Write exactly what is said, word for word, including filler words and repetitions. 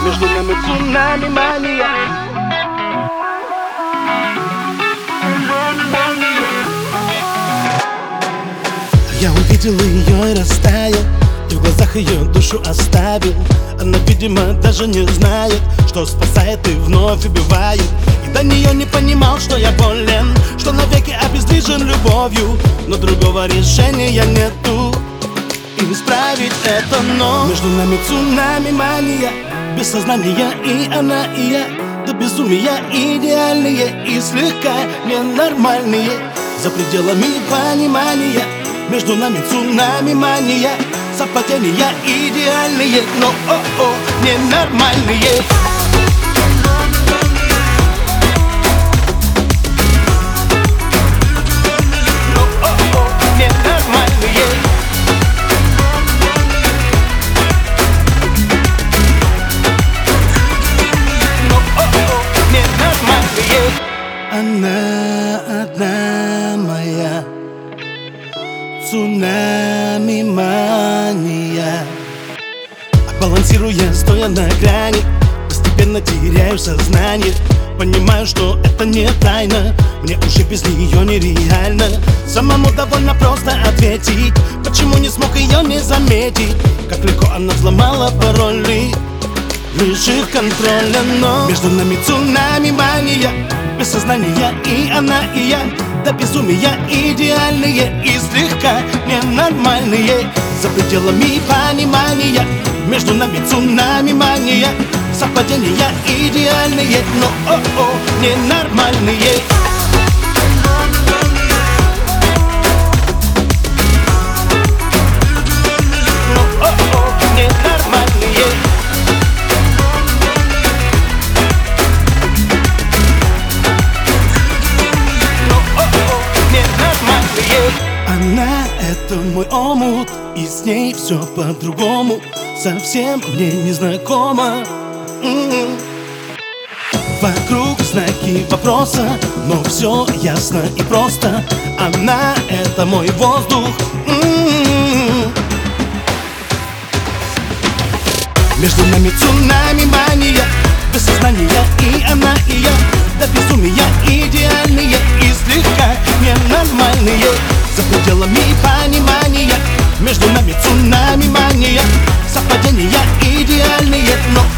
Между нами цунами мания. Я увидел ее и растаял, и в глазах ее душу оставил. Она, видимо, даже не знает, что спасает и вновь убивает. И до нее не понимал, что я болен, что навеки обездвижен любовью. Но другого решения нету и исправить это, но между нами цунами мания. Без сознания и она, и я, до безумия идеальные и слегка ненормальные. За пределами понимания между нами цунами мания. Совпадения идеальные, но о-о, ненормальные. Но о-о, ненормальные. Но о-о, ненормальные. Она одна моя цунами мания. Балансируя, стоя на грани, постепенно теряю сознание. Понимаю, что это не тайна, мне уже без нее нереально. Самому довольно просто ответить, почему не смог ее не заметить. Как легко она взломала пароли, лишив контроля, но между нами цунами мания. Без сознания и она, и я, до безумия идеальные и слегка ненормальные. За пределами понимания между нами цунами мания. Совпадения идеальные, но о-о, ненормальные. Но о-о, ненормальные. Она — это мой омут, и с ней все по-другому, совсем мне незнакомо. М-м-м. Вокруг знаки вопроса, но все ясно и просто. Она — это мой воздух. М-м-м. Между нами цунами мания. Без сознания и она, и я, до безумия идеальные и слегка ненормальные. За пределами понимания между нами цунами мания. Совпадения идеальные, но